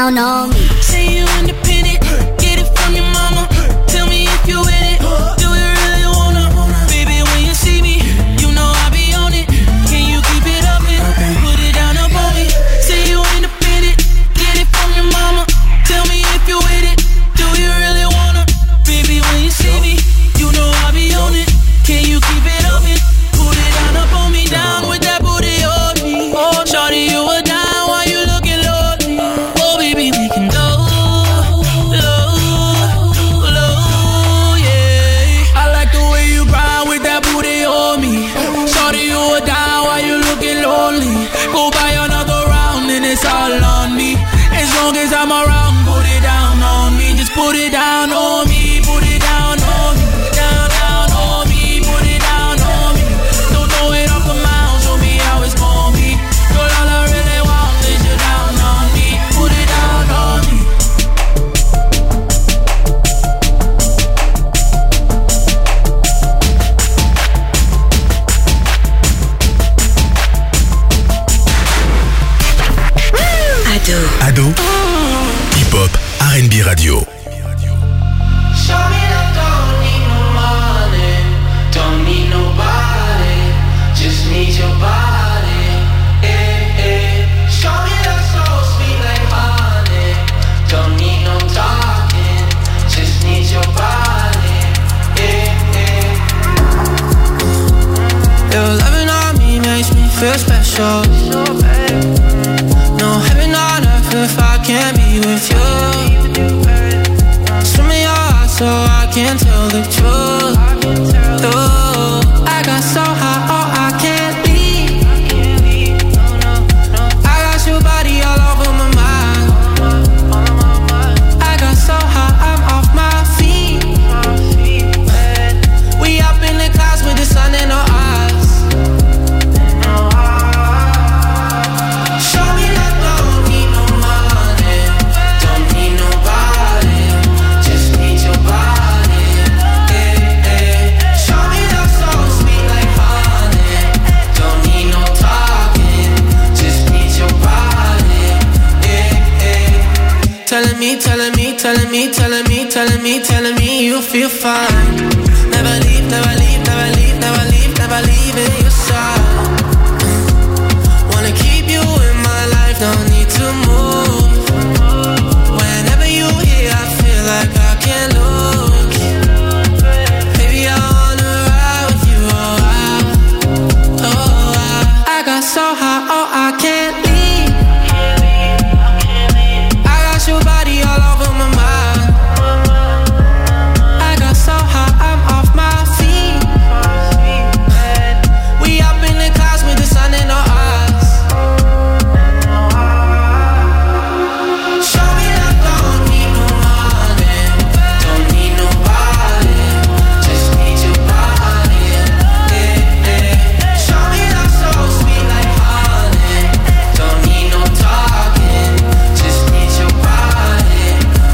down on me. Say you independent, get it from your mama. Tell me if you with it, do you really wanna? Baby, when you see me, you know I be on it. Can you keep it up and put it down up on me? Say you independent, get it from your mama. Tell me if you with it, do you really wanna? Baby, when you see me, you know I be on it. Can you keep it up and put it down up on me? Down with that booty on me. Oh, shawty, you were down while you looking lonely. Oh, baby, we can go low, yeah. I like the way you grind with that booty on me. Shawty, you were down while you looking lonely. Go buy another round and it's all on me. As long as I'm around, put it down on me. Just put it down on me. Put it down on me. Down, down on me. Put it down on me. Don't throw it off the mound. Show me how it's gonna be. Girl, all I really want is you down on me. Put it down on me. Ado. Hip-hop, R&B radio. Show me that don't need no money, don't need nobody, just need your body. Show me that so sweet like honey, don't need no talking, just need your body. Your loving on me makes me feel special. No heaven on earth if I can't be with you. Swim in your heart so I can tell the truth. Ooh, I got so high, oh I can't leave. I got your body all over my mind. I got so high, I'm off my feet. We up in the clouds with the sun in our eyes. Show me that don't need no money, don't need nobody, just need your body. Show me that so sweet like honey, don't need no talking, just need your body. Telling me, telling me, telling me, telling me, telling me, telling me you feel fine. Never leave, never leave, never leave, never leave, never leave in your side. Wanna keep you in my life, no need to move. Whenever you here, I feel like I can't lose. Baby, I wanna ride with you, I got so high, oh I can't leave. I got your body all over my mind. I got so high, I'm off my feet. We up in the clouds with the sun in our eyes. Show me that don't need no money, don't need nobody, just need your body. Show me that so sweet like honey, don't need no talking, just need your body.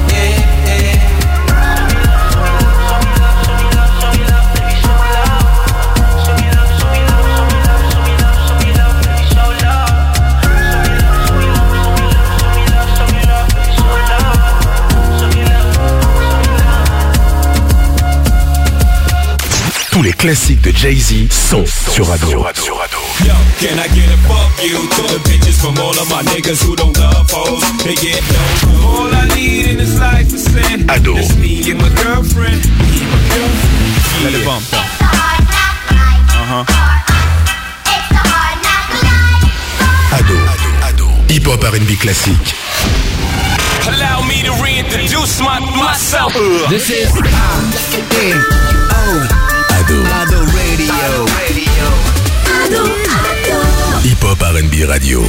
Tous les classiques de Jay-Z sont sur Ado. Yo, can I get a fuck you to the bitches from all of my niggas who don't love hoes? They get no. All I need in this life is sin. Ado. Just me and my girlfriend. Let it bump. Ado. Hip-hop R&B classique. Allow me to reintroduce myself. This is Ado. Ado Radio. Hip-hop R&B radio.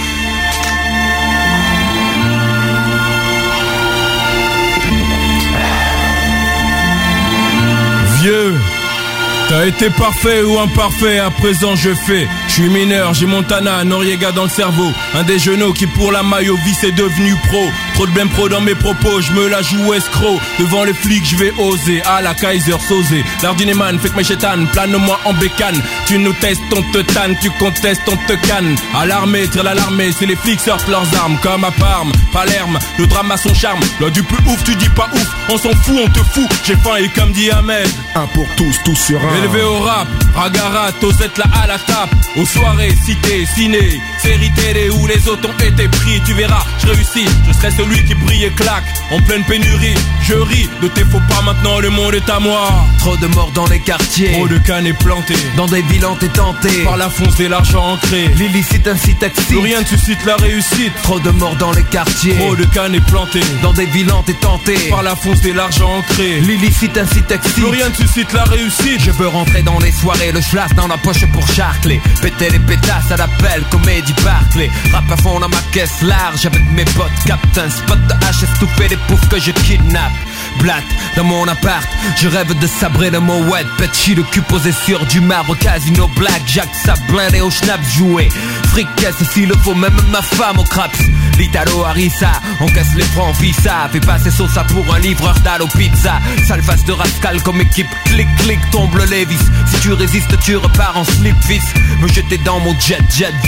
Vieux, t'as été parfait ou imparfait, à présent je fais. Je suis mineur, j'ai Montana, Noriega dans le cerveau. Un des genoux qui pour la maille au vice est devenu pro. Trop de blême pro dans mes propos, je me la joue escroc. Devant les flics je vais oser, à la Kaiser Sosé. L'ardinéman fait que mes chétanes, plane-moi en bécane. Tu nous testes, on te tanne, tu contestes, on te canne. À l'armée, tire l'alarmée, c'est les flics sortent leurs armes. Comme à Parme, Palerme, le drame a son charme. Loi du plus ouf, tu dis pas ouf, on s'en fout, on te fout. J'ai faim et comme dit Ahmed, un pour tous, tous sur un. Élevé au rap, Ragarat, Osette là à la tape. Aux soirées, cité, ciné, série télé où les autres ont été pris. Tu verras, je réussis, je serai celui qui brille et claque. En pleine pénurie, je ris de tes faux pas, maintenant le monde est à moi. Trop de morts dans les quartiers, trop de cannes plantés dans des villes t'es tenté par la fonce et l'argent ancré. L'illicite incite excite, plus rien ne suscite la réussite. Trop de morts dans les quartiers, trop de cannes plantés dans des villes t'es tenté par la fonce et l'argent ancré. L'illicite incite excite, plus rien ne suscite la réussite. Je veux rentrer dans les soirées, le schlass dans la poche pour charcler. Péter les pétasses à l'appel, comédie Barclay. Rap à fond dans ma caisse large avec mes potes. Captain spot de hache, estouffé des poufs que je kidnappe. Blatt dans mon appart, je rêve de sabrer le Moet. Petit le cul posé sur du marbre, casino black, Jack ça blindé au schnapp joué. Fricasse s'il le faut, même ma femme au craps. L'Italo Harissa, on casse les francs visa. Fais passer Sosa pour un livreur d'Allo Pizza. Sale face de rascal comme équipe, clic clic tombe le Lévis. Si tu résistes tu repars en slip fils. Me jeter dans mon jet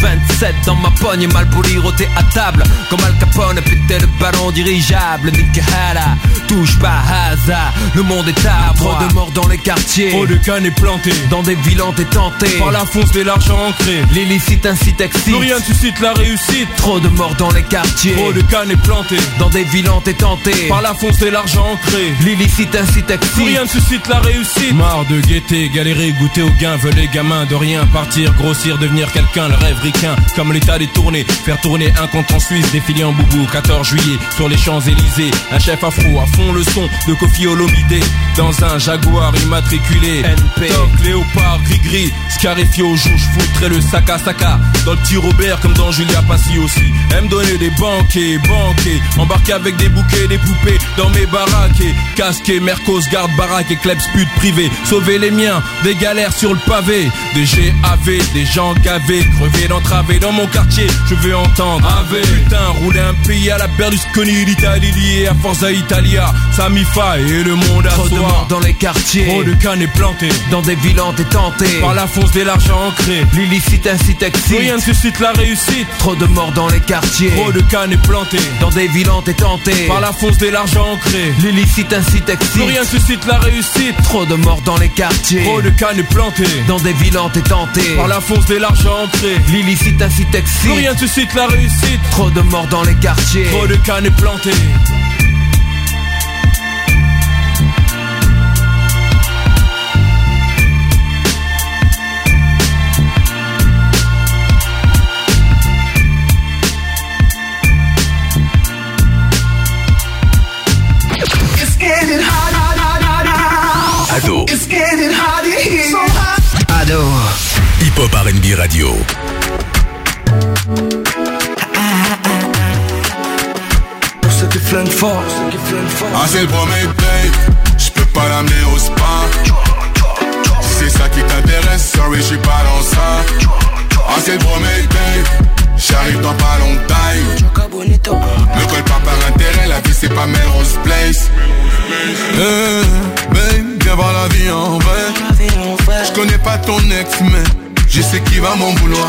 27 dans ma pogne, mal poli roté à table. Comme Al Capone, péter le ballon dirigeable. Nikahara, touche pas hasard, le monde est à moi. Trop de morts dans les quartiers, trop de cannes plantés dans des villes t'es tenté par la fonce de l'argent ancré. L'illicite incite excite, plus rien ne suscite la réussite. Trop de morts dans les quartiers, trop de cannes plantés dans des villes t'es tenté par la fonce de l'argent ancré. L'illicite incite excite, plus rien ne suscite la réussite. Marre de guetter, galérer, goûter au gain. Veulent les gamins de rien partir, grossir, devenir quelqu'un. Le rêve ricain, comme l'état détourné. Faire tourner un compte en Suisse, défiler en boubou. 14 juillet, sur les Champs-Élysées. Un chef afro, à fond le son de Kofi Olomide. Dans un Jaguar immatriculé NP, Toc, léopard, gris-gris. Scarifié aux joues, j'foutrais le sac à saca. Dans le petit Robert, comme dans Julia Passi aussi. Aime donner des banquets, embarqué avec des bouquets, des poupées dans mes baraques. Casqué, Mercos, garde baraque et klebs pute privé. Sauver les miens, des galères sur le pavé. Des GAV, des gens gavés, crevés d'entraver. Dans mon quartier, je veux entendre AV. Putain, rouler un pays à la Berlusconi. L'Italie liée à Forza Italia. Samifa et le monde à soi. Trop de morts dans les quartiers, trop de cannes plantées dans des villes t'es tenté par la fonce de l'argent ancré. L'illicite incite excite, plus rien ne suscite la réussite. Trop de morts dans les quartiers, trop de cannes plantées dans des villes t'es tenté par la fonce de l'argent ancré. L'illicite incite excite, plus rien ne suscite la réussite. Trop de morts dans les quartiers, trop de cannes plantées dans des villes t'es tenté par la fonce de l'argent ancré. L'illicite incite excite, plus rien ne suscite la réussite. Trop de morts dans les quartiers, trop de cannes plantées. Ado. It's getting hot in here. So hot. Ado. Hip Hop R&B Radio. Pour ceux qui flinguent fort, Ah c'est le premier date, j'peux pas l'amener au spa. Si c'est ça qui t'intéresse, sorry j'suis pas dans ça. Ah c'est le premier date, j'arrive dans pas longtemps. Me colle pas par intérêt, la vie c'est pas Melrose Place. Babe, viens voir la vie en vrai. J'connais pas ton ex mais je sais qui va mon vouloir.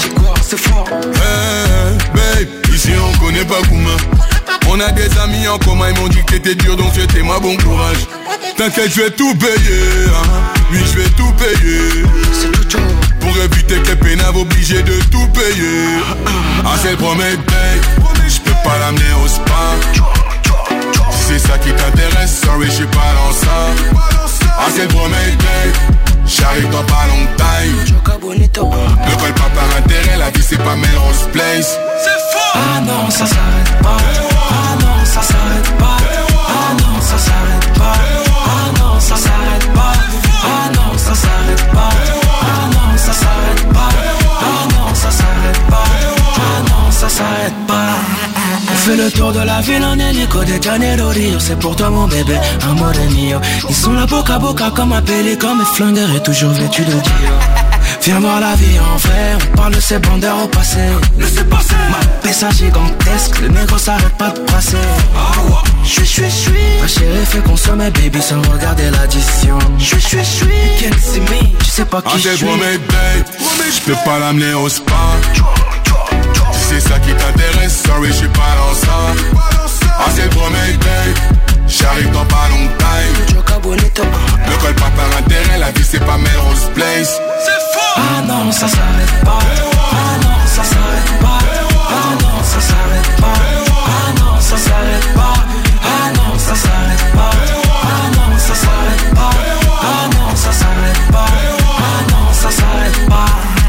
Babe, ici on connaît pas Kouma. On a des amis en commun, ils m'ont dit que t'étais dur donc souhaitez-moi bon courage. T'inquiète, je vais tout payer, hein. Oui, je vais tout payer. Pour éviter que les pénaves obligés de tout payer. Ah, c'est le premier date, j'peux pas l'amener au spa. Si c'est ça qui t'intéresse, sorry, j'suis pas dans ça. Ah, c'est le premier date, j'arrive dans pas longtemps. Me colle pas par intérêt, la vie c'est pas Melrose Place. Ah non, ça s'arrête pas. Ah non, ça s'arrête pas. Ah non, ça s'arrête pas. Ah non, ça s'arrête pas. Ah non, ça s'arrête pas. Ah non, ça s'arrête pas. Ah non, ça s'arrête pas. Ah non, ça s'arrête pas. On fait le tour de la ville en hélico de Janeiro Rio. C'est pour toi mon bébé, amore mio. Ils sont là boca à boca comme appelés comme flingueurs et toujours vêtus de Dio. Viens voir la vie en vrai, on parle de ces bandeurs au passé. Laissez passer. Ma PSA gigantesque, le négro s'arrête pas de passer. J'suis. Ma chérie fait consommer baby sans regarder l'addition. J'suis. Can't see me, tu sais pas qui je suis. J'peux pas l'amener au spa. Si c'est ça qui t'intéresse, sorry j'suis pas dans ça. C'est le premier date, j'arrive dans pas longtemps. Ne colle pas par intérêt, la vie c'est pas Melrose Place. C'est faux. Ah non, ça s'arrête pas. Ah non, ça s'arrête pas. Ah non, ça s'arrête pas. Ah non, ça s'arrête pas. Ah non, ça s'arrête pas. Ah non, ça s'arrête pas. Ah non, ça s'arrête pas. Ah non, ça s'arrête pas.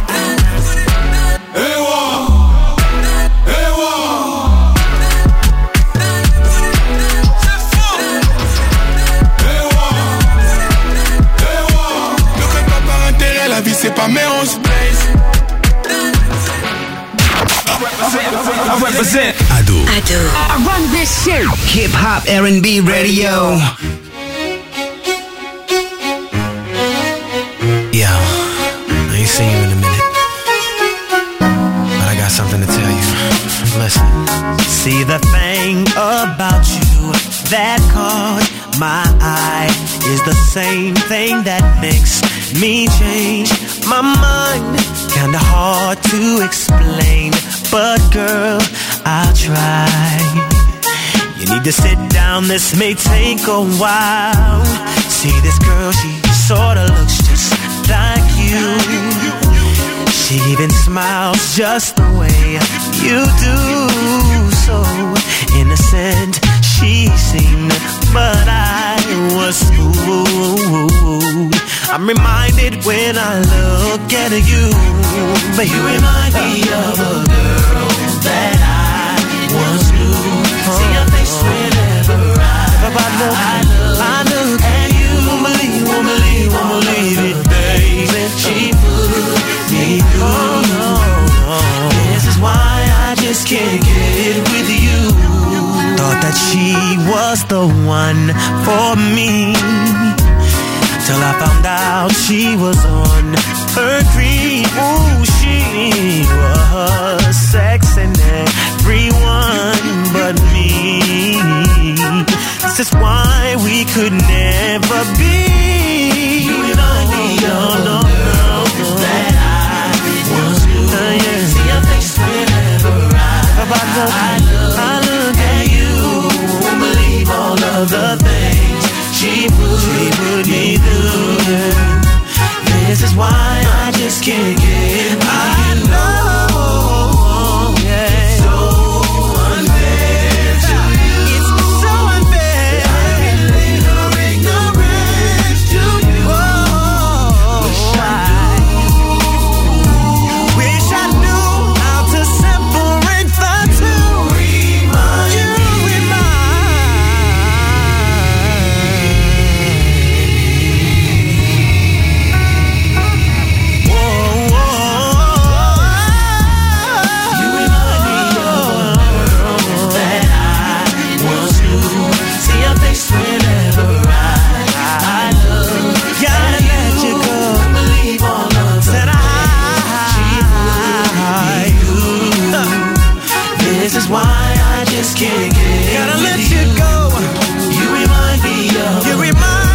La vie c'est pas Melrose Place. I represent Ado. I run this shit. Hip Hop R&B Radio. Yo, I ain't seen you in a minute, but I got something to tell you. Listen. See, the thing about you that caught my eye is the same thing that makes me change my mind. Kinda hard to explain, but girl, I'll try. You need to sit down, this may take a while. See this girl, she sorta looks just like you. She even smiles just the way you do. So innocent she seemed, but I was fooled. I'm reminded when I look at you, but you remind me of a girl that I once knew. See your face whenever I look at you. Won't believe it, baby. She put me through. This is why I just can't get with you. Thought that she was the one for me, till I found out she was on her creep. Ooh, she was sexing everyone but me. This is why we could never be. You remind me of the girl that I once knew. See your face whenever I look at you. Won't believe all of the things she put me through. This is why I just can't get with you. know, yeah. So unfair to you. It's so unfair. I've been little ignorant to you. Wish I knew how to separate the two. Can't get gotta let you go. You remind me of a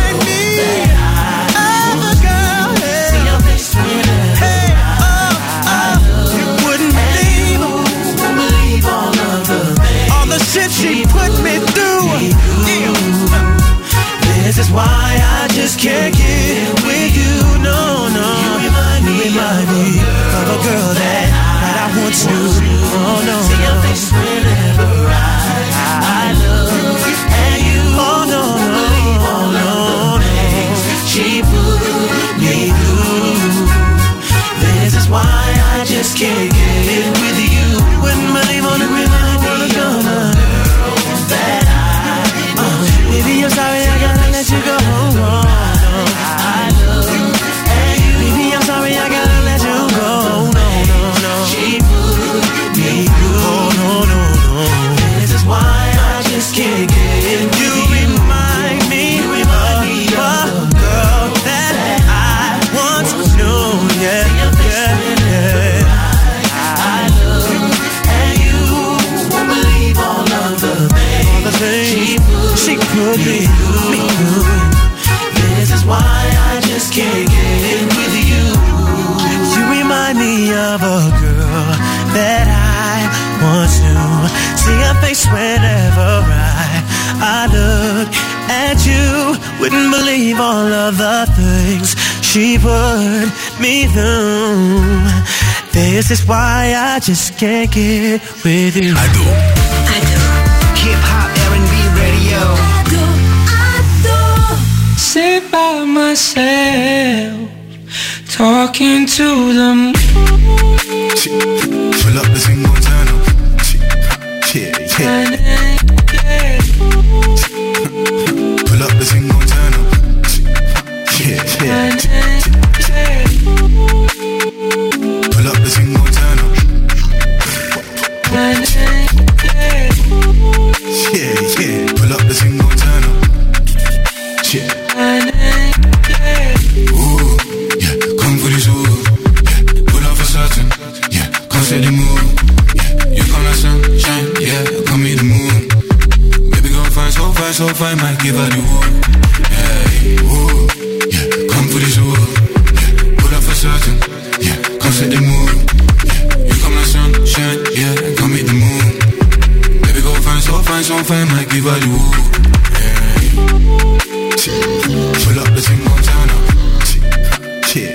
girl. Hey. See your face whenever hey, you wouldn't believe all of the things, all the shit she put me through. This is why I just can't get with you. No, no. You remind me of a girl that I once knew. Oh no. See your face whenever I that I want to see her face whenever I look at you. Wouldn't believe all of the things she put me through. This is why I just can't get with you. Ado. Hip-hop R&B radio. Ado. Sit by myself, talking to the moon. Pull up the single turn up. Yeah. Pull up the single turn up. Yeah. Pull up the single turn up. Yeah. Pull up the single turn up. Yeah. Ooh, yeah. Come for this ooh. Yeah. Pull up for certain. Yeah. Come say the move. Yeah. You come like sunshine. Yeah. Come meet the moon. Baby go fine, so fine. Might give her the woo. Yeah. Ooh, yeah. Come for this ooh. Yeah. Pull up for certain. Yeah. Come say the move. Yeah. You come like sunshine. Yeah. Come meet the moon. Baby go fine, so fine. Might give her the woo. Pull up the single turn up. Yeah.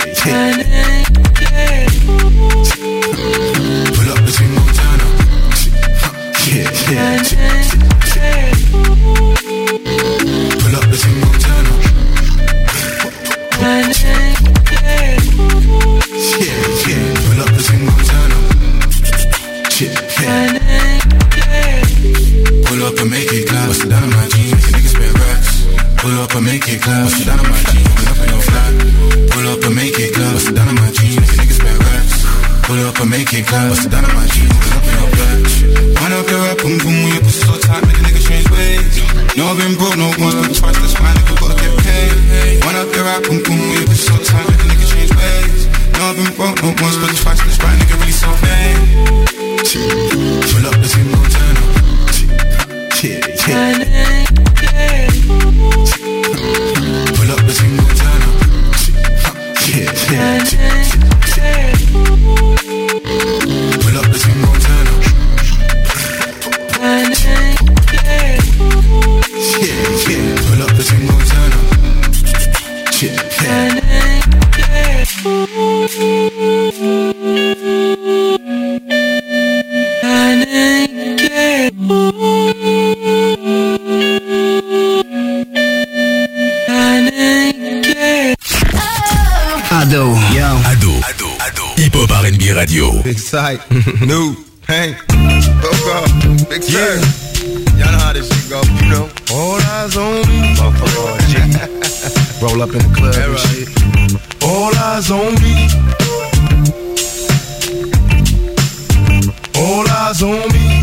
Pull up the single turn up. Yeah. Pull up the single turn up. Yeah. Pull up the single turn up. Yeah. Pull up and make it clap. Bust it down on my jeans, make a nigga spend racks. Pull up and make it clap. Bust it down on my jeans, pull up in your flat. Pull up and make it clap. Bust it down on my jeans, make a nigga spend racks. Pull up and make it clap. Bust it down on my jeans, pull up in your flat. Wind up your rap, boom boom, when your pussy so tight, make a nigga change ways. No, I've been broke, no once, but twice, that's why nigga gotta get paid. Wind up your rap, boom boom, when your pussy so tight, make a nigga change ways. No, I've been broke, no once, but twice, that's why nigga really so paid. Pull up the single turn up. Yeah. Pull up the single turn up. Yeah. Pull up the single turn up. Yeah. Pull up the single turn up. Yeah. Ado. Hip-hop R&B radio. Big sight. New. Hank. Big sight. Y'all know how this shit go. You know. All eyes on me. Roll up in the club and shit. All eyes on me. All eyes on me.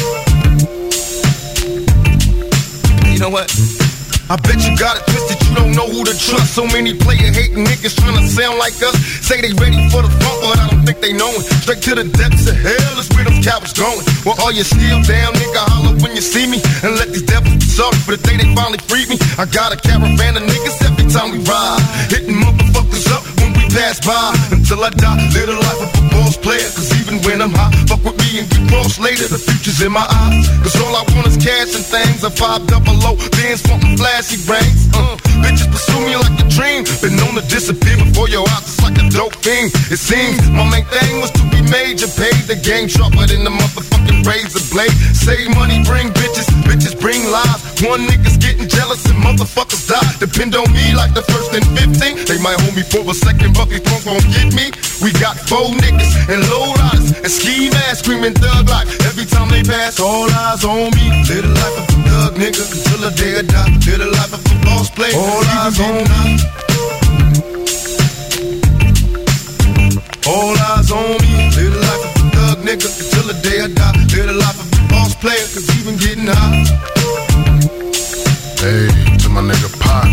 You know what? I bet you got it twisted, you don't know who to trust. So many player hating niggas tryna sound like us. Say they ready for the funk, but I don't think they know it. Straight to the depths of hell is where them cowards going. Well, all you still down, nigga, holler when you see me. And let these devils be sorry for the day they finally freed me. I got a caravan of niggas every time we ride, hitting motherfuckers up when we pass by. Until I die, live the life of a boss player. Cause even when I'm high, fuck with me and get cross later. The future's in my eyes. Cause all I want is cash and things. A 500, bands funkin' flashy brains. Bitches pursue me like a dream. Been known to disappear before your eyes, it's like a dope thing. It seems my main thing was to be major. Paid the game sharper than the motherfucking razor blade. Save money, bring bitches, bitches bring lies. One nigga's getting jealous and motherfuckers die. Depend on me like the first and 15. They might hold me for a second, but these punks won't get me. We got 4 niggas and low riders and ski masks screaming thug life. Every time they pass, all eyes on me. Live the life of a thug nigga until the day I die. Live the life of a boss player. All eyes on me. All eyes on me. Live the life of a thug nigga until the day I die. Live the life of a boss player, cause even getting high. Hey, to my nigga Pac.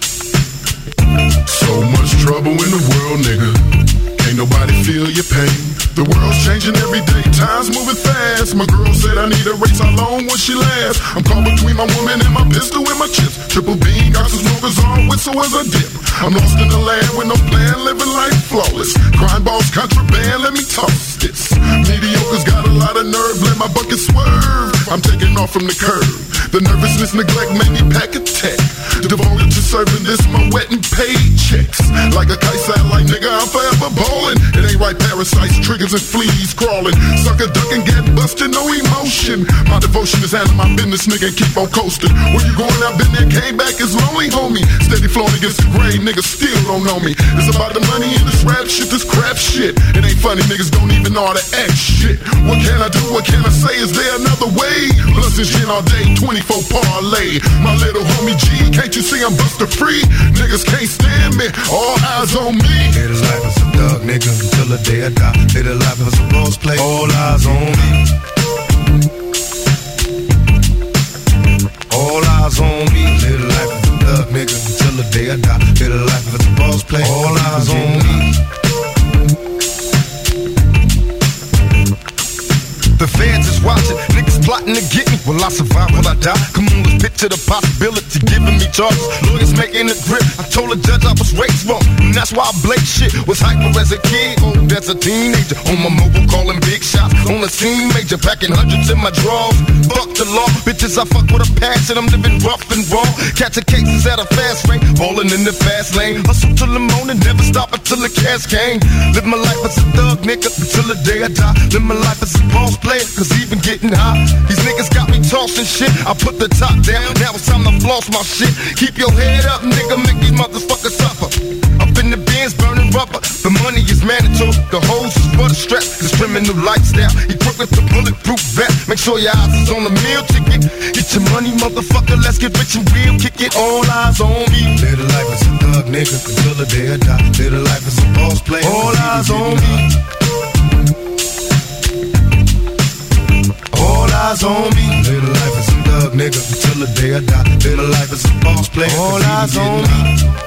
So much trouble in the world, nigga. Ain't nobody feel your pain. The world's changing every day, time's moving fast. My girl said I need a race, how long will she last? I'm caught between my woman and my pistol and my chips. Triple beam, got some smokers on, whistle as I dip. I'm lost in the land with no plan, living life flawless. Crime boss, contraband, let me toss this. Mediocre jokers got a lot of nerve, let my bucket swerve. I'm taking off from the curb. The nervousness, neglect made me pack a tech. Devoted to serving this, my wet and paid checks. Like a kite satellite, nigga, I'm forever ballin'. It ain't right, parasites, triggers and fleas crawling. Sucker duck and get busted, no emotion. My devotion is handling my business, nigga, and keep on coasting. Where you going, I've been there, came back, it's lonely, homie. Steady flowing against the grave, niggas still don't know me. It's about the money and this rap shit, this crap shit. It ain't funny, niggas don't even know how to act shit. What can I do, what can I say, is there another way? Plus this shit all day, 24 parlay. My little homie G, can't you see I'm buster free? Niggas can't stand me, all eyes on me. Live the life as a thug, nigga, until the day I die. Live the life as a role play, all eyes on me. All eyes on me. Live the life as a thug, nigga, until the day I die. Live the life as a boss play, all eyes on me. The fans is watching, niggas plotting to get me. Will I survive, will I die? Come on, let's picture the possibility, giving me charges. Lawyers making a grip, I told the judge I was raised wrong, and that's why I blake shit. Was hyper as a kid, old as a teenager. On my mobile calling big shots, on the scene major. Packing hundreds in my drawers, fuck the law. Bitches I fuck with a passion, I'm living rough and raw. Catching cases at a fast rate, ballin' in the fast lane. Hustle till the morning, never stop until the cash came. Live my life as a thug, nigga, until the day I die. Live my life as a boss player, cause even getting high, these niggas got me tossing shit. I put the top down, now it's time to floss my shit. Keep your head up, nigga, make these motherfuckers suffer. Up in the bins, burning rubber. The money is mandatory, the hoes is for the strap. This criminal lifestyle, equipped with the bulletproof vest. Make sure your eyes is on the meal ticket. Get your money, motherfucker, let's get rich and real. Kick it, all eyes on me. Live the life as a thug, nigga, until the day I die. Live the life as a boss player, all eyes on me. All eyes on me. Live the life as a thug, nigga, until the day I die. Live the life as a boss player, all eyes on me.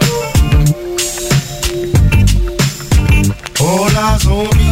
All eyes on me.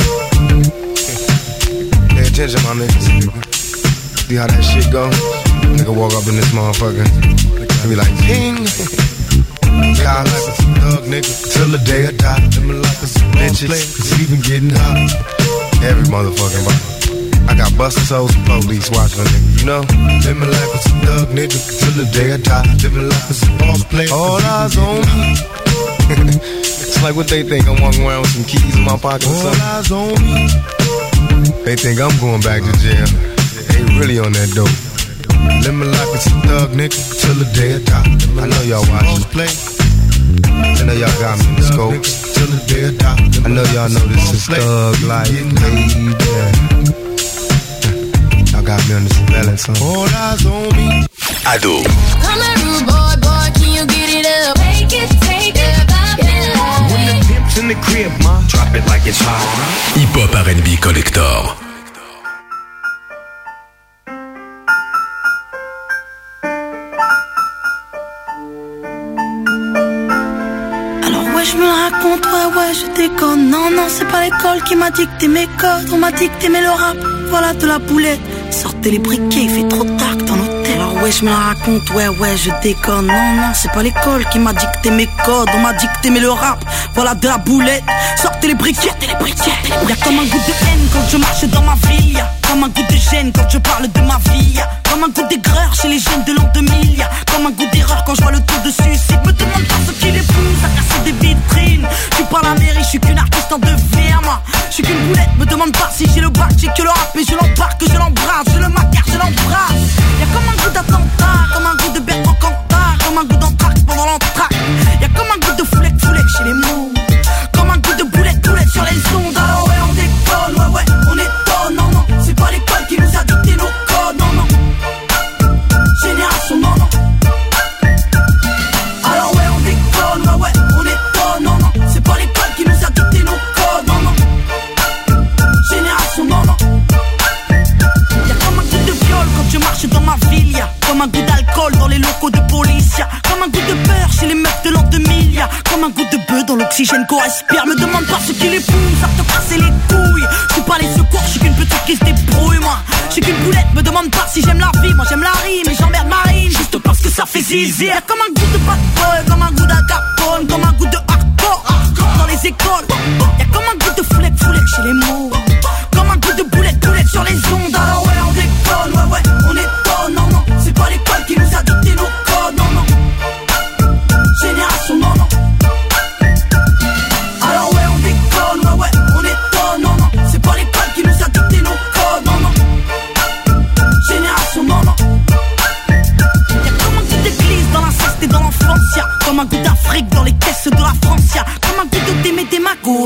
Pay attention, my niggas. See how that shit go? Nigga walk up in this motherfucker and be like, ping. Live life as a thug, nigga, till the day I die. Live my life as a bitch, cause even getting hot. Every motherfucking body. I got busted souls and police watching a nigga, you know? Live my life as a thug, nigga, till the day I die. Live my life as a boss player, all eyes on me. It's like what they think, I'm walking around with some keys in my pocket or something. All eyes on me. They think I'm going back to jail. They really on that dope. Live my life as a thug, nigga, till the day I die. I know y'all watching. I know y'all got me in the scope. Till the day I die. I know y'all know this is thug life, baby. Got me on the surveillance, huh? All eyes on me. Ado. I'm a rude boy, boy, can you get it up? Take it, pop it up. When the pimp's in the crib, ma, drop it like it's hot. Hip Hop R&B Collector. Je me raconte, ouais, je déconne. Non, c'est pas l'école qui m'a dicté mes codes. On m'a dicté mais le rap, voilà de la boulette. Sortez les briquets, il fait trop tard dans l'hôtel. Alors ouais, je me la raconte, ouais, je déconne. Non, c'est pas l'école qui m'a dicté mes codes. On m'a dicté mais le rap, voilà de la boulette. Sortez les briquets, Y'a comme un goût de haine quand je marche dans ma ville. Y'a comme un goût de gêne quand je parle de ma vie. Y'a comme un goût d'aigreur chez les jeunes de l'an 2000. Y'a comme un goût d'erreur quand je vois le taux de suicide. Me demande pas ce qui les pousse à casser des vitrines. Je suis pas la mairie, je suis qu'une artiste en devenir, moi. Je suis qu'une boulette, me demande pas si j'ai le bac, j'ai que le rap. Mais je l'embarque, je l'embrasse, je le macarre, je l'embrasse. Y'a comme un goût d'attentat, comme un goût de Bertrand Cantat, comme un goût d'entraque pendant l'entraque. Y'a comme un goût de foulette chez les mots. Comme un goût de boulette sur les ondes. Alors ouais, on déconne, ouais, on étonne. Non, c'est pas l'école qui nous a dicté nos codes. Non, génération, non. Alors ouais, on déconne, ouais, on étonne. Non, c'est pas l'école qui nous a dicté nos codes. Non, génération, non. Y'a comme un goût de viol quand je marche dans ma ville. Y'a comme un goût d'alcool dans les locaux de police. Y'a comme un goût de beurre chez les meufs de l'an 2000. Y'a comme un goût de bœuf dans l'oxygène qu'on respire. Me demande pas ce qui les pousse à te casser les couilles. Je suis pas les secours, je suis qu'une petite qui se débrouille, moi. Je suis qu'une boulette, me demande pas si j'aime la vie. Moi j'aime la rime et j'emmerde Marine juste parce que ça fait zizi. Y'a comme un goût de bad boy, comme un goût d'Al comme un goût de hardcore dans les écoles. Y'a comme un goût de foulette chez les mots. Comme un goût de boulette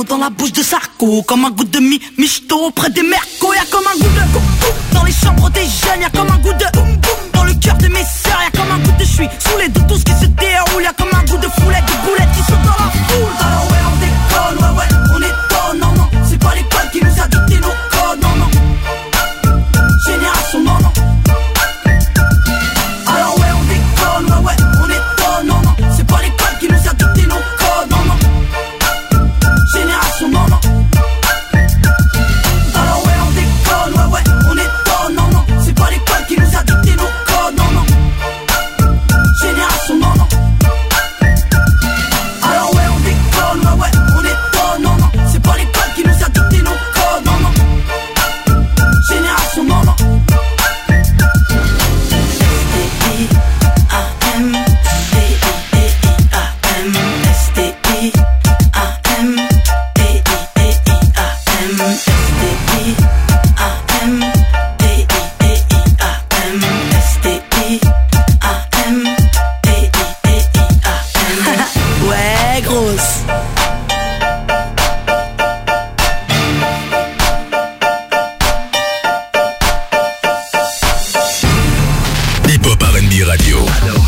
dans la bouche de Sarko, comme un goût de michto près des mercos. Y'a comme un goût de dans les chambres des jeunes, y'a comme un goût de dans le cœur de mes sœurs, y'a comme un goût de j'suis sous les doutes, tout ce qui se déroule, y'a comme un goût de foulette, de boulettes qui sautent dans la foule. Alors ouais, on déconne, ouais, ouais, on étonne, non, non, c'est pas l'école qui nous a dicté nos codes, non, non. Génération, non, non. Alors ouais, on déconne, ouais, ouais, on étonne, non, non, c'est pas l'école qui nous a dicté nos codes, non, non. Génération, non, non. Alors ouais, on déconne, ouais, ouais, on étonne, non, non, c'est pas l'école qui nous a dicté nos codes, non, non. Génération, non, non. Alors ouais, on déconne, ouais, ouais, on étonne, non, non, c'est pas l'école qui nous a dicté nos codes, non, non. Génération, non, non. Ouais, grosse. Hip-Hop R&B Radio.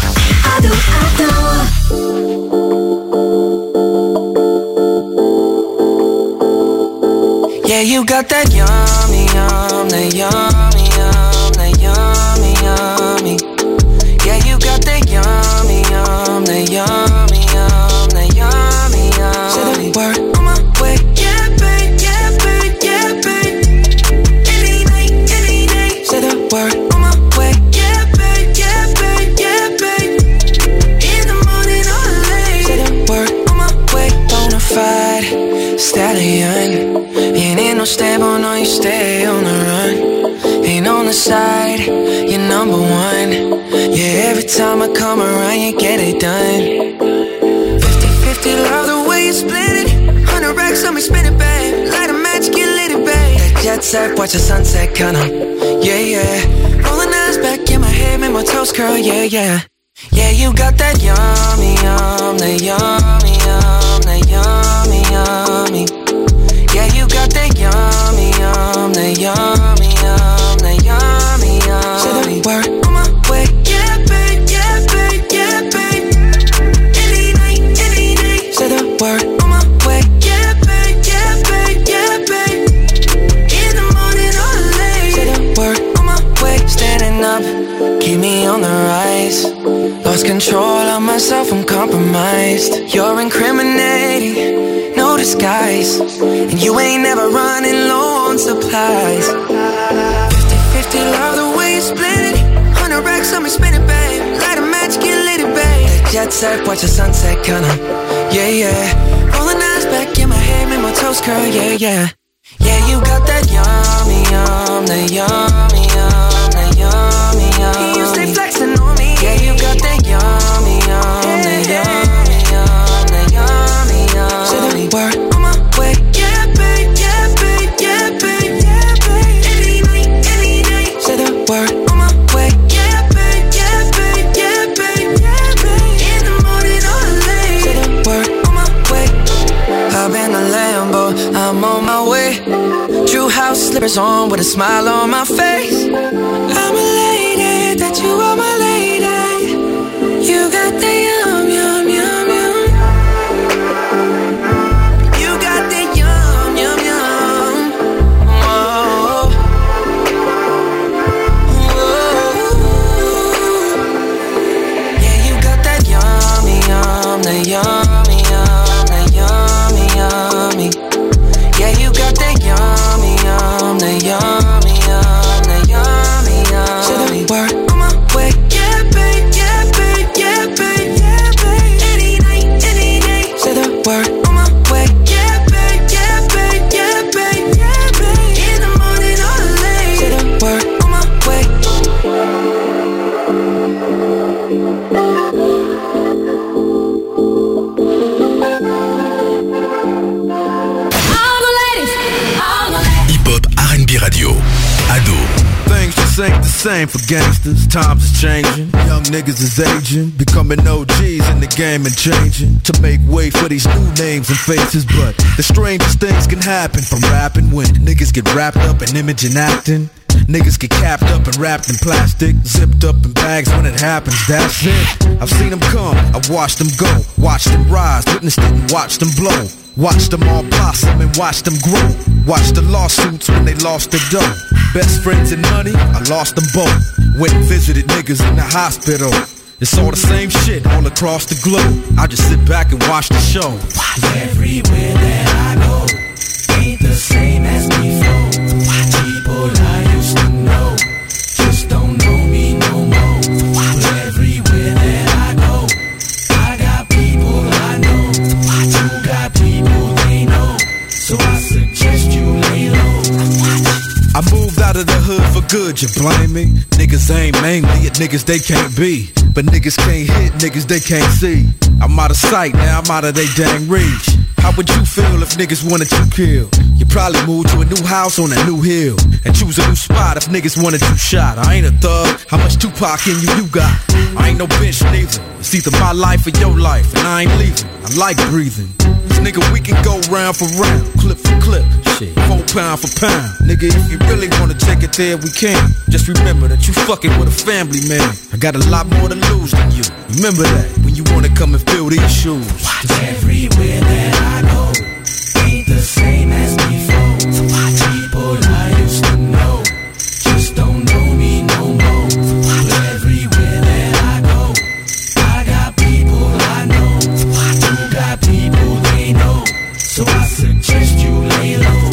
Yeah, you got that yummy, that yummy, that yummy, yummy. Yeah, you got that yummy, that yummy, that yummy, yummy. Say the word on my way. Yeah, babe, yeah, babe, yeah, babe. Any night, any day. Say the word on my way. Yeah, babe, yeah, babe, yeah, babe. In the morning or late. Say the word on my way. Bonafide stallion. Ain't in no stable, no, you stay on the run. Ain't on the side, you're number one. Yeah, every time I come around, you get it done. 50-50, love the way you split it. 100 racks on me, spin it, babe. Light a match, get lit, it, babe. That jet set, watch the sunset, kinda. Yeah, yeah. Rolling eyes back in my head, make my toes curl, yeah, yeah. Yeah, you got that yummy, that yummy, that yummy, yummy. Yeah, you got that yummy, that yummy, that yummy, yummy. Say the word on my way. Yeah, babe, yeah, babe, yeah, babe. Any night, any day. Say the word on my way. Yeah, babe, yeah, babe, yeah, babe. In the morning or late. Say the word on my way. Standing up, keep me on the rise. Lost control of myself, I'm compromised. You're incriminating, no disguise. And you ain't never running low on supplies. 50-50, love the way you split it. 100 racks on me, spin it, babe. Light a match, get lit, it, babe. That jet set, watch the sunset, kinda. Yeah, yeah. Rolling eyes back in my head, make my toes curl, yeah, yeah. Yeah, you got that yummy, that yummy, that yummy, yummy. You stay flexing on me. Yeah, you got that yummy, that yummy, that yummy, yummy. Say the word on my way. Yeah, babe, yeah, babe, yeah, babe, yeah, babe. Any night, any day. Say the word on my way. Yeah, babe, yeah, babe, yeah, babe, yeah, babe. In the morning or late. Say the word on my way. Hop in the Lambo, I'm on my way. True house slippers on with a smile on my face. I'm elated that you are my lady. You got the yum, yum, yum, yum. You got the yum, yum, yum. Whoa. Whoa. Yeah, you got that yummy, that yummy, that yummy, yummy. Yeah, you got that yummy, that yummy, that yummy, yummy. Say the word on my way. Yeah, babe, yeah, babe, yeah, babe, yeah, babe. Any night, any day. Say the word on my way. Yeah, babe, yeah, babe, yeah, babe, yeah, babe. In the morning or late. Say the word on my way. Hip-Hop R&B Radio. Ado. Things just ain't the same for gangsters. Times is changing, young niggas is aging, becoming OGs in the game and changing to make way for these new names and faces. But the strangest things can happen from rapping when niggas get wrapped up in image and acting. Niggas get capped up and wrapped in plastic, zipped up in bags when it happens, that's it. I've seen them come, I've watched them go, watched them rise, witnessed it and watched them blow. Watched them all blossom and watched them grow. Watched the lawsuits when they lost their dough. Best friends and money, I lost them both. Went and visited niggas in the hospital. It's all the same shit all across the globe. I just sit back and watch the show. Everywhere that I go ain't the same as before. People I used to know just don't know me no more. Everywhere that I go, I got people I know. You got people they know, so I suggest you lay low. I moved out of the hood for good, you blame me? Niggas aim mainly at niggas they can't be, but niggas can't hit niggas they can't see. I'm out of sight, now I'm out of they dang reach. How would you feel if niggas wanted you killed? You probably move to a new house on a new hill and choose a new spot if niggas wanted you shot. I ain't a thug, how much Tupac in you got? I ain't no bitch neither. It's either my life or your life, and I ain't leaving. I like breathing. This nigga, we can go round for round, clip for clip, shit, 4 pound for pound. Nigga, if you really wanna take it there, we can. Just remember that you fucking with a family man. I got a lot more to lose than you. Remember that when you wanna come and fill these shoes. Everywhere that I go ain't the same as before. People I used to know just don't know me no more. Everywhere that I go, I got people I know. You got people they know, so I suggest you lay low.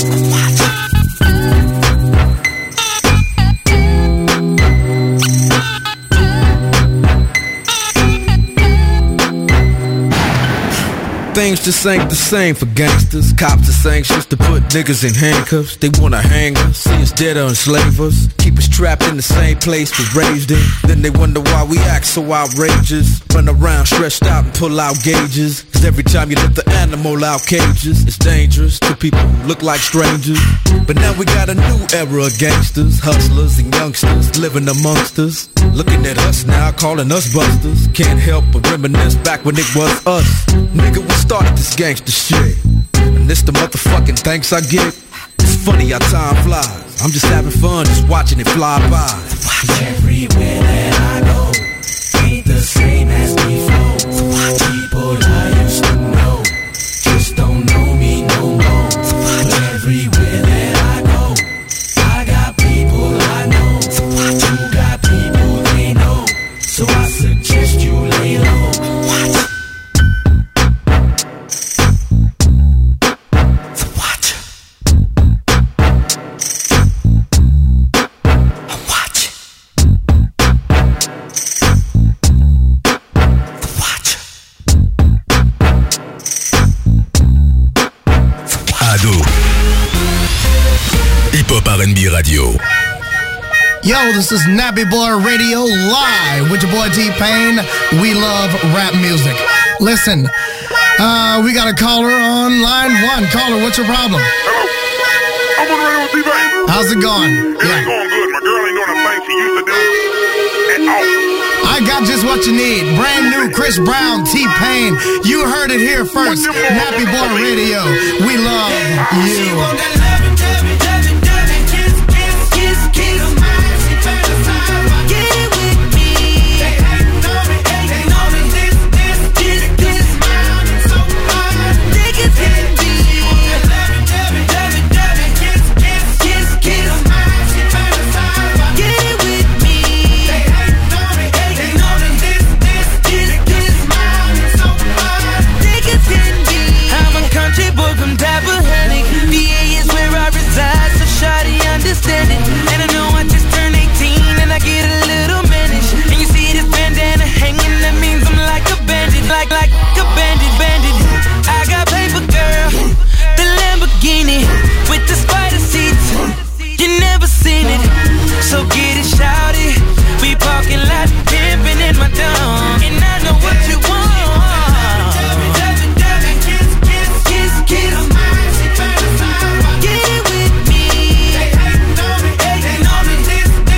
Things just ain't the same for gangsters. Cops is anxious to put niggas in handcuffs. They wanna hang us, see us dead or enslave us. Keep us trapped in the same place we're raised in. Then they wonder why we act so outrageous. Run around stretched out and pull out gauges. Cause every time you let the animal out cages, it's dangerous to people who look like strangers. But now we got a new era of gangsters, hustlers and youngsters living amongst us. Looking at us now, calling us busters. Can't help but reminisce back when it was us. Nigga, we started this gangster shit, and this the motherfucking thanks I get. It's funny how time flies. I'm just having fun, just watching it fly by. Everywhere that I go ain't the same as before. People I used to know just don't know me no more. Everywhere that I go, I got people I know. You got people they know, so I suggest you lay low. Hip-Hop R&B Radio. Yo, this is Nappy Boy Radio live with your boy T-Pain. We love rap music. Listen, we got a caller on line 1. Caller, what's your problem? Hello. I'm on the radio with T-Pain. How's it going? It ain't going good. My girl ain't doing the thing she used to do at all. I got just what you need. Brand new Chris Brown, T-Pain. You heard it here first. Nappy Boy Radio. We love you. And I know I just turned 18 and I get a little managed. And you see this bandana hanging, that means I'm like a bandit, like a bandit. I got paper, girl, the Lamborghini with the spider seats. You never seen it, so get it shouted. We parking lot pimping in my dome, and I know what you want. Kiss.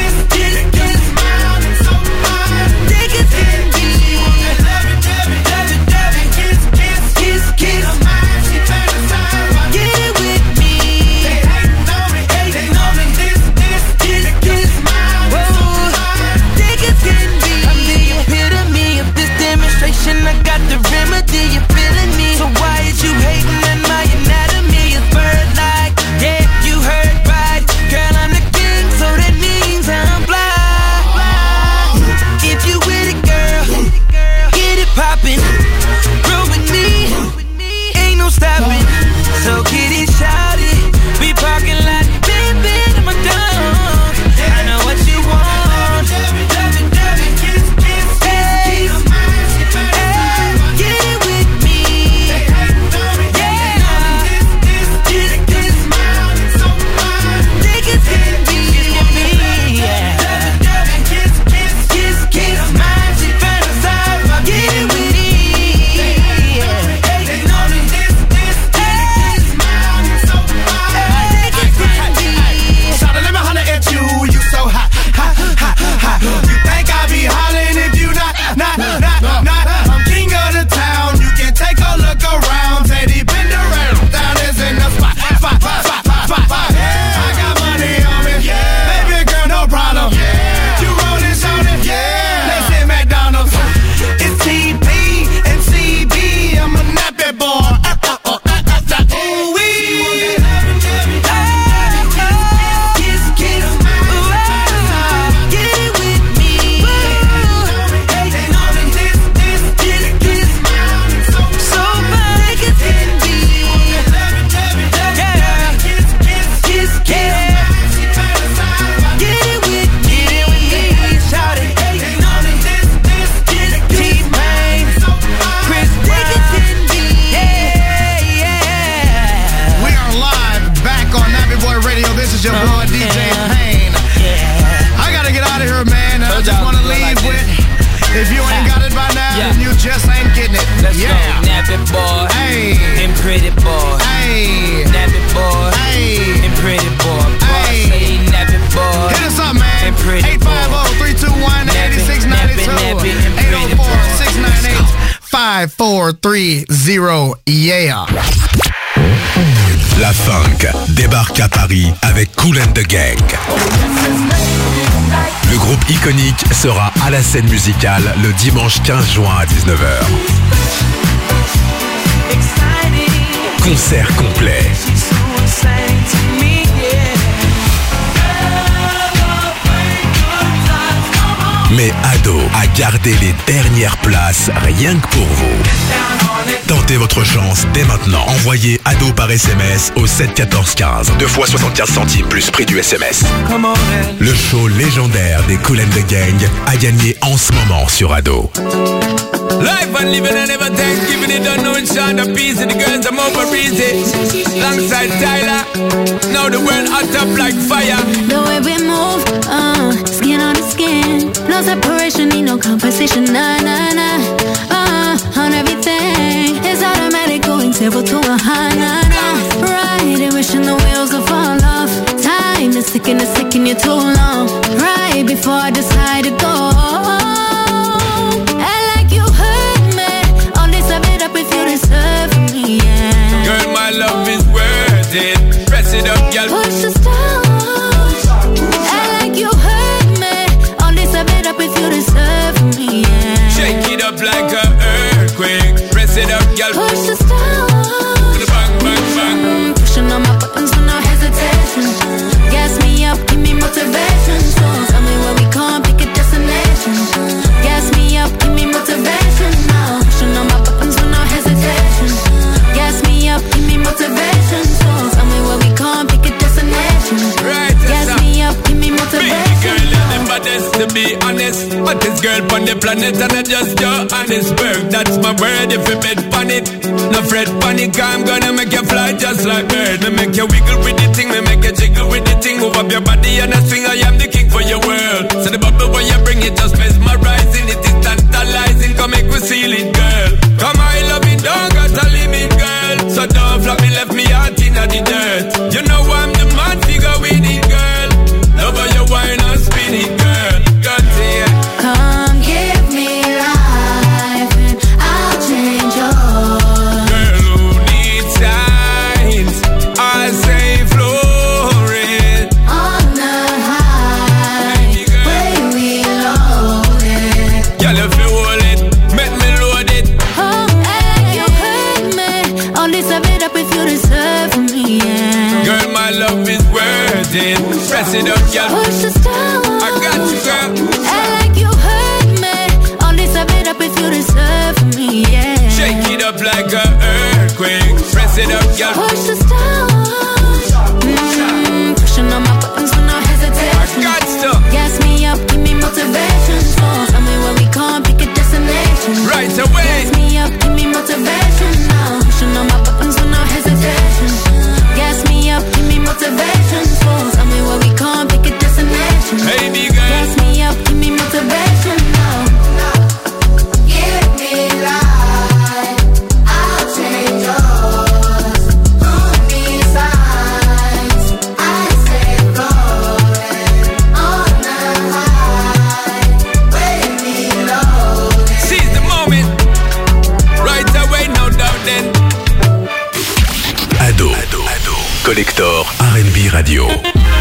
5430, yeah. La funk débarque à Paris avec Kool and the Gang. Le groupe iconique sera à la scène musicale le dimanche 15 juin à 19h. Concert complet. Mais Ado a gardé les dernières places rien que pour vous. Tentez votre chance dès maintenant. Envoyez Ado par SMS au 7 14 15. 2 fois 75 centimes plus prix du SMS. Le show légendaire des Kool and the Gang a gagné en ce moment sur Ado. Life and living and never take, giving it unknown, Sean, a piece of the girls, I'm over easy. Alongside Tyler, now the world hot up like fire. The way we move, skin on the skin. No separation, need no compensation, nah, nah, nah. On everything, it's automatic, going 0 to 100, nah, nah. Right, and wishing the wheels will fall off. Time is ticking, it's taking you too long. Right before I decide to go. If you deserve me, yeah. Girl, my love is worth it. Press it up, girl. Push the stars. I like you hurt me. Only sum it up if you deserve me, yeah. Shake it up like an earthquake. Press it up, girl. Push the stars. Bang, bang, bang. Pushing on my buttons with no hesitation. Gas me up, give me motivation. So tell me where we can't pick a destination. Gas me up, give me motivation. Now pushing on my buttons with no hesitation. Gas me up, give me motivation. So tell me where we can't pick a destination. Right, gas me up, give me motivation. Baby girl, you're the baddest, to be honest. Baddest girl on the planet, and I just your honest work. That's my word. If you bet on it, no fret, panic. I'm gonna make you fly just like bird. Me make you wiggle with the thing, me make you jiggle with the thing. Move up your body and I swing. I am the king for your world. So the bubble when you bring it, just mesmerizing. It is tantalizing. Come make me seal it, girl. Come I love it, don't got a limit, girl. So don't flop me, left me out in the dirt. You know I'm the mad figure with it, girl. Love how you wine and spin it, girl. Got it. Come give me life and I'll change yours. Girl who needs signs, I say flourish. On the highway we loaded. Girl if you hold it, make me load it. Oh, and you hurt me. Only sum it up if you deserve me, yeah. Girl, my love is worth it. Press it up, girl. Push the stars. I got you, girl. I like you hurt me. Only sum it up if you deserve me, yeah. Shake it up like an earthquake. Press it up, girl. Push the stars. Pushing on my buttons with no hesitation. I got stuff. Gas me up, give me motivation. So tell me where we can't pick a destination. Right away. Gas me up, give me motivation. Now pushing on my buttons with no hesitation. Gas me up, give me motivation. So tell me where we can't pick a destination. Baby girl. Gas me up, give me motivation. Now give me life, I'll change yours. Who needs signs? I say rolling on the highway we loaded. Seize the moment. Right away, no doubt then. Ado. Collector R&B Radio.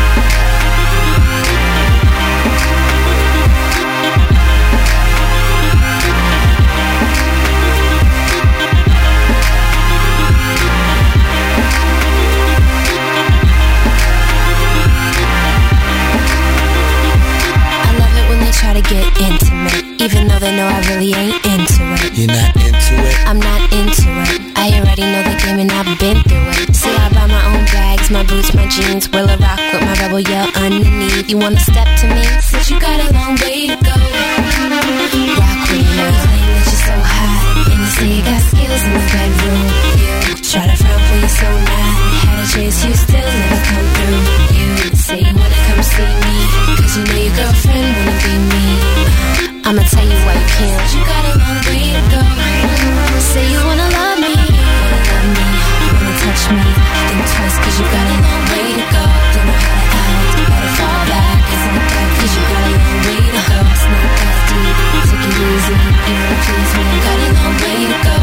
Try to get intimate, even though they know I really ain't into it. You're not into it? I'm not into it. I already know the game and I've been through it. See, I buy my own bags, my boots, my jeans. Will I rock with my rebel yell underneath? You wanna step to me? Since you got a long way to go. Rock with me, you claim that you're so hot. And you say you got skills in the bedroom. You try to front when you're so not. Had a chase, you still never come through. You say you wanna come see me, cause you know your girlfriend wanna be me. I'ma tell you why you can't. You got a long way to go. Say you wanna love me, you wanna touch me. Think twice cause you got a long way to go. Don't know how to act, better fall back. It's not that cause you got a long way to go. It's not that deep, take it easy. You wanna please me, got a long way to go.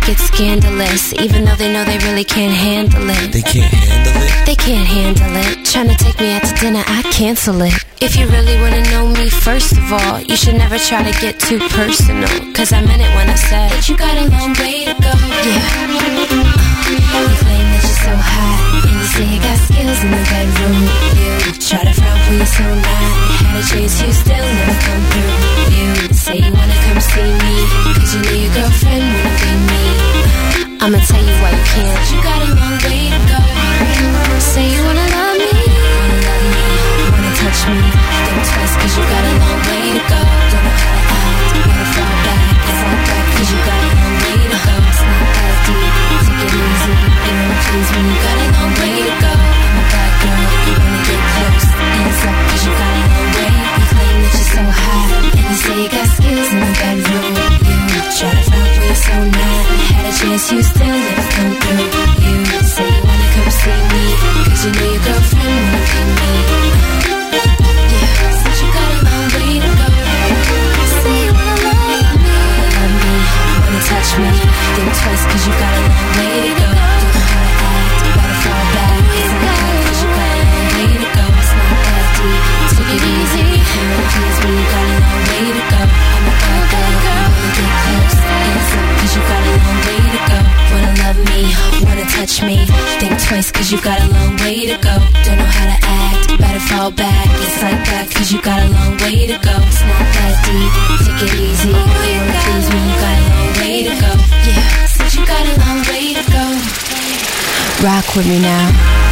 it's scandalous. Even though they know they really can't handle it. They can't handle it? They can't handle it. Tryna take me out to dinner, I cancel it. If you really wanna know me, first of all, you should never try to get too personal. Cause I meant it when I said that you got a long way to go. Yeah. You claim that you're so hot, and you say you got skills in the bedroom. You try to front when you're so not. Had to chase you, still never come through. You say you wanna come see me, cause you know your girlfriend wanna be me. I'ma tell you why you can't. You got a long way to go. Say you wanna love me, wanna touch me. Think twice cause you got a long way to go. Don't know how to act, wanna fall back. It's all back cause you got a long way to go. It's not that deep, take it easy. You wanna please me, you got a long way to go. I'm a bad girl, you wanna get close. Hands up cause you got a long way. You claim that you're so hot, and you say you got skills in the bedroom. You try to front when you're so not. Had a chance, you still never come through. You say you wanna come see me, cause you know your girlfriend wanna be me. Yeah, since you got a long way to go. Say you wanna love me, wanna touch me. Think twice cause you got a long way to go. Don't know how to act, better fall back. It's not bad cause you got a long way to go. It's not that deep, take it easy. You wanna please me, you got a long way to go. I'm a bad girl, wanna get close. Hands up cause you got a long way to go. Wanna love me, wanna touch me. Think twice cause you got a long way to go. Don't know how to act, better fall back. It's like that cause you got a long way to go. It's not that deep, take it easy. You wanna please me, you got a long way to go. Yeah, since you got a long way to go. Rock with me now.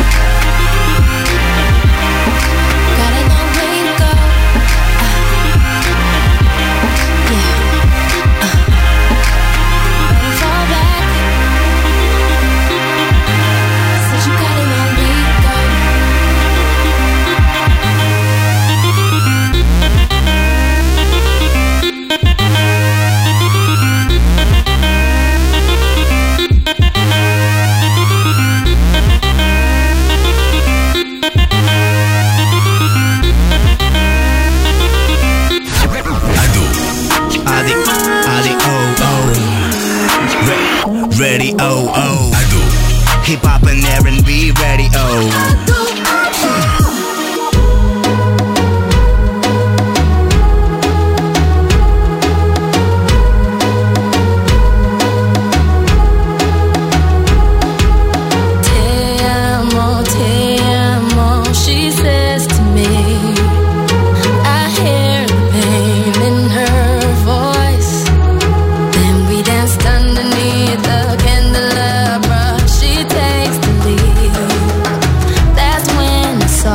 Got a long way to go. Yeah. Better fall back. Since you got a long way to go. Radio, Ado. Hip hop and R&B radio. Te amo, she says to me. I hear the pain in her voice. Then we danced underneath the candelabra. She takes the lead. That's when I saw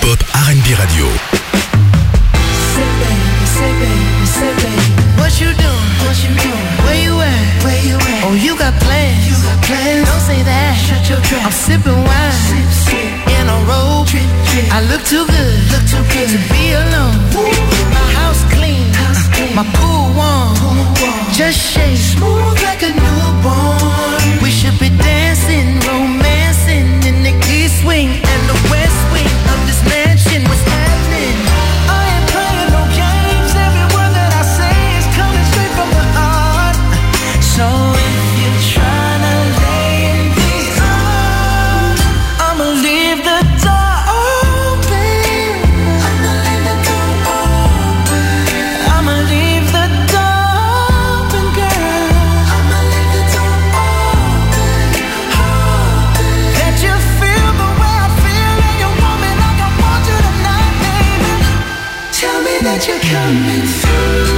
hip-hop R&B radio. What you doing? What you doing? Where you at? Where you at? Oh, you got plans. You got plans. Don't say that. Shut your trap. I'm sipping wine. Sip, sip. In a robe. Trip, trip. I look too good. Look too good to be alone. Ooh. My house clean. House clean. My pool warm. Just shake. Smooth like a newborn. We should be dancing, romancing in the east wing and the west wing of this mansion. What's happening? I ain't playing no games. Every word that I say is coming straight from the heart. So if you're trying to lay in these arms, I'ma leave the door open. I'ma leave the door open. I'ma leave the door open, girl. I'ma leave the door open. That you feel the way I feel and you want me like I want you tonight, baby. Tell me that you're coming through.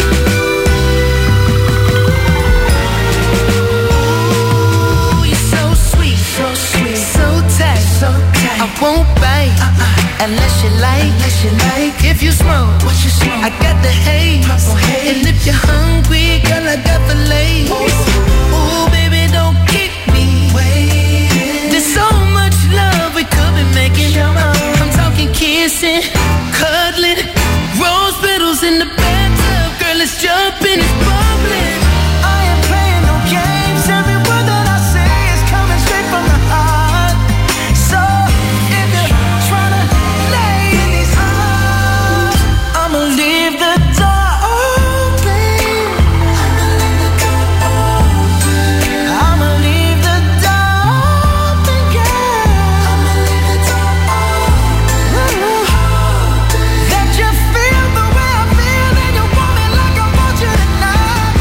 I won't bite unless you like. If you smoke, what you smoke? I got the haze. And if you're hungry, girl, I got the lace. Ooh, baby, don't keep me waiting. There's so much love we could be making. I'm talking kissing, cuddling, rose petals in the bathtub. Girl, it's jumping, it's bubbling. I ain't playing no games. Every word that I say is coming straight from the heart. So if you're trying to lay in these arms, I'ma leave the door open. I'ma leave the door open, girl. I'ma leave the door open. That you feel the way I feel and you want me like I want you tonight.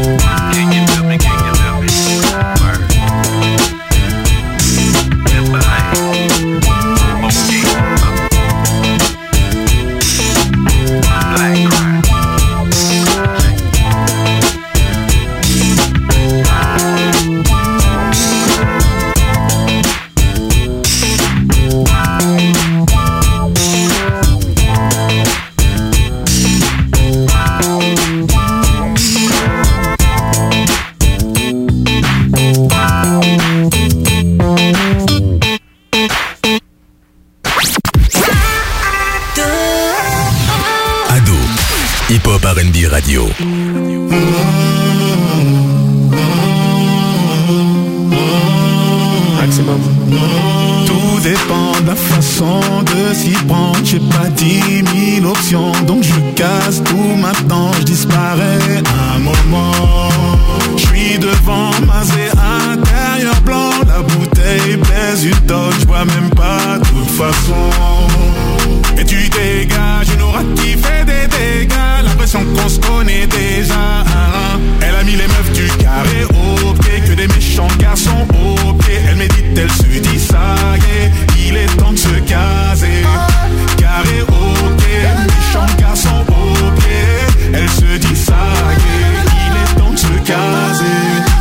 Can you feel me? Can you feel me? Word. Hip-hop R&B Radio. Maximum. Tout dépend de la façon de s'y prendre. J'ai pas 10 000 options, donc je casse tout maintenant. Je disparais un moment. Je suis devant Mazé, intérieur blanc. La bouteille pèse une tonne, je vois même pas de toute façon. Et tu dégages une aura qui fait des dégâts. L'impression qu'on se connaît déjà. Elle a mis les meufs du carré au pied, que des méchants garçons au pied. Elle médite, elle se dit ça y est, il est temps de se caser. Carré au pied, méchants garçons au pied. Elle se dit ça y est, il est temps de se caser.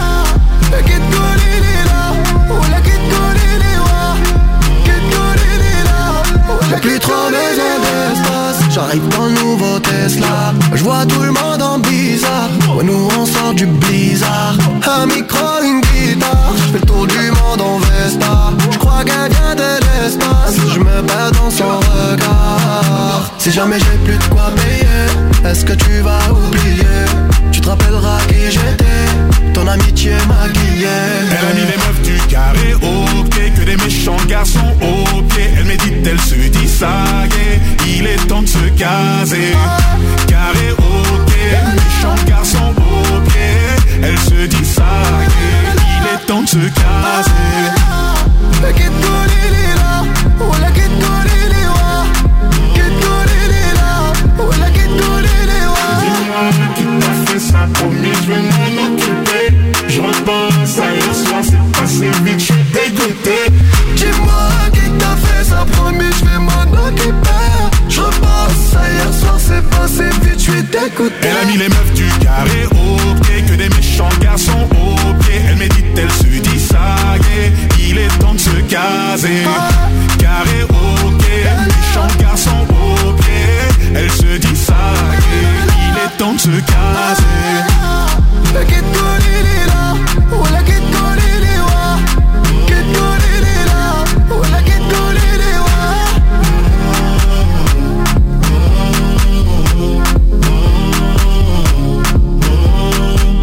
J'ai plus trop besoin d'espace. J'arrive dans le nouveau Tesla. Je vois tout le monde en bizarre. Ouais, nous on sort du blizzard. Un micro, une guitare. Je fais le tour du monde en Vesta. Je crois qu'elle vient de l'espace. Je me perds dans son regard. Si jamais j'ai plus de quoi payer, est-ce que tu vas oublier? Tu te rappelleras qui j'étais. Ton amitié maquillée. Elle a mis les meufs du carré au pied, que des méchants garçons au pied. Elle médite, elle se dit ça y est, il est temps de se caser. Carré au pied, méchants garçons au pied. Elle se dit ça y est, il est temps de se caser.